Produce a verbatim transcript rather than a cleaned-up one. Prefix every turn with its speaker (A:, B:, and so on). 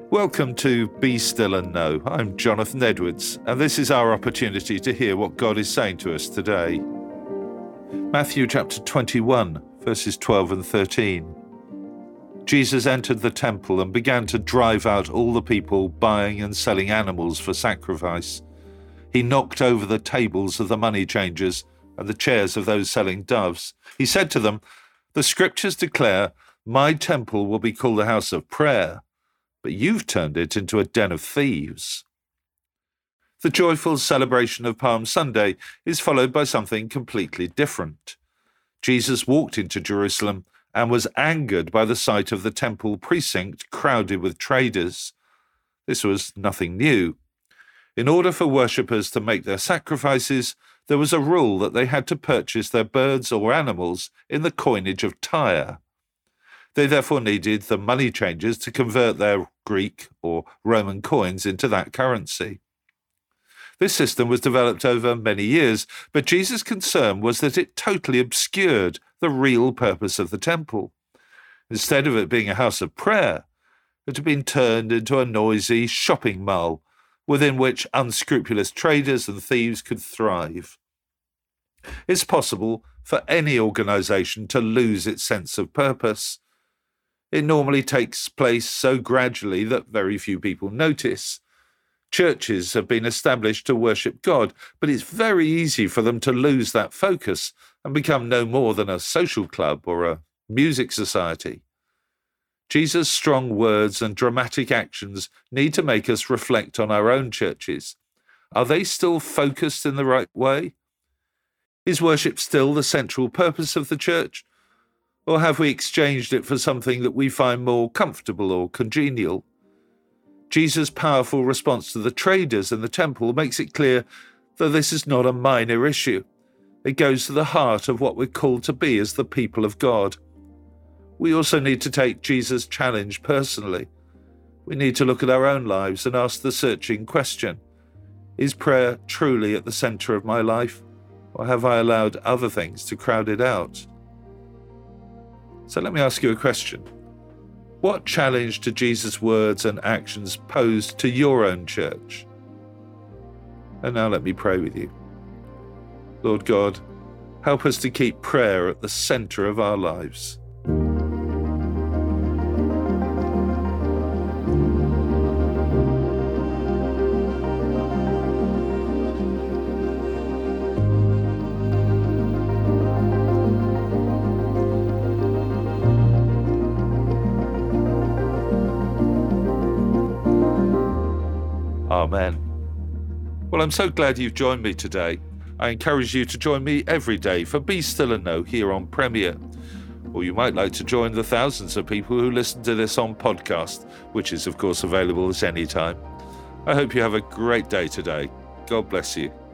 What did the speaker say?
A: Welcome to Be Still and Know. I'm Jonathan Edwards, and this is our opportunity to hear what God is saying to us today. Matthew chapter twenty-one, verses twelve and thirteen. Jesus entered the temple and began to drive out all the people buying and selling animals for sacrifice. He knocked over the tables of the money changers and the chairs of those selling doves. He said to them, "The scriptures declare, 'My temple will be called a house of prayer,' but you've turned it into a den of thieves." The joyful celebration of Palm Sunday is followed by something completely different. Jesus walked into Jerusalem and was angered by the sight of the temple precinct crowded with traders. This was nothing new. In order for worshippers to make their sacrifices, there was a rule that they had to purchase their birds or animals in the coinage of Tyre. They therefore needed the money changers to convert their Greek or Roman coins into that currency. This system was developed over many years, but Jesus' concern was that it totally obscured the real purpose of the temple. Instead of it being a house of prayer, it had been turned into a noisy shopping mall within which unscrupulous traders and thieves could thrive. It's possible for any organization to lose its sense of purpose. It normally takes place so gradually that very few people notice. Churches have been established to worship God, but it's very easy for them to lose that focus and become no more than a social club or a music society. Jesus' strong words and dramatic actions need to make us reflect on our own churches. Are they still focused in the right way? Is worship still the central purpose of the church? Or have we exchanged it for something that we find more comfortable or congenial? Jesus' powerful response to the traders in the temple makes it clear that this is not a minor issue. It goes to the heart of what we're called to be as the people of God. We also need to take Jesus' challenge personally. We need to look at our own lives and ask the searching question: is prayer truly at the center of my life, or have I allowed other things to crowd it out? So let me ask you a question. What challenge to Jesus' words and actions posed to your own church? And now let me pray with you. Lord God, help us to keep prayer at the center of our lives. Amen. Well, I'm so glad you've joined me today. I encourage you to join me every day for Be Still and Know here on Premier. Or you might like to join the thousands of people who listen to this on podcast, which is of course available at any time. I hope you have a great day today. God bless you.